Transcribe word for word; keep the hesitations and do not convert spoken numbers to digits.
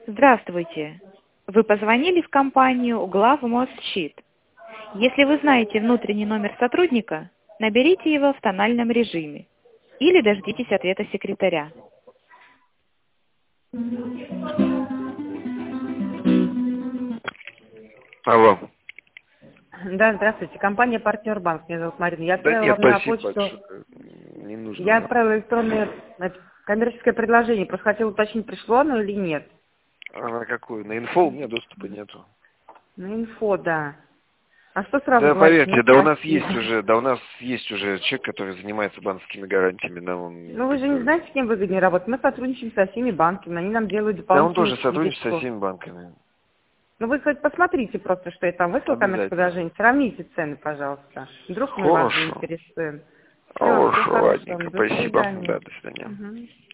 Здравствуйте. Вы позвонили в компанию Главмостщит. Если вы знаете внутренний номер сотрудника, наберите его в тональном режиме или дождитесь ответа секретаря. Алло. Да, здравствуйте. Компания «Партнер Банк». Меня зовут Марина. Я Да отправила нет, вам на спасибо почту... большое. Не нужно. Я отправила электронное значит, коммерческое предложение. Просто хотела уточнить, пришло оно или нет. А на какую? На инфо у меня доступа нету. На инфо, да. А что сразу Да, говорите? поверьте, Ну, да у нас спасибо. есть уже, да у нас есть уже человек, который занимается банковскими гарантиями, да, он... Ну, вы же не знаете, с кем выгоднее работать. Мы сотрудничаем со всеми банками. Они нам делают Да, он дополнительную тоже сотрудничает со скидочку. всеми банками. Ну, вы хоть посмотрите просто, что я там выслала коммерческое Обязательно. предложение. Сравните цены, пожалуйста. Вдруг мы вас Хорошо. заинтересуем. Все, всего Хорошо, хорошего. ладненько, До спасибо. свидания. Да, до свидания. Мгм.